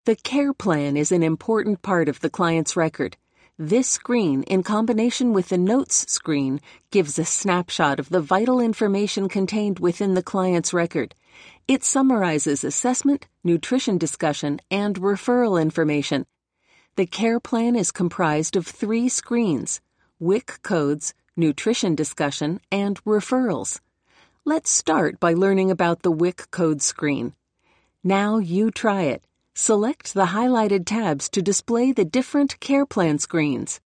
The care plan is an important part of the client's record. This screen, in combination with the Notes screen, gives a snapshot of the vital information contained within the client's record. It summarizes assessment, nutrition discussion, and referral information. The care plan is comprised of 3 screens: WIC codes, nutrition discussion, and referrals. Let's start by learning about the WIC code screen. Now you try it. Select the highlighted tabs to display the different care plan screens.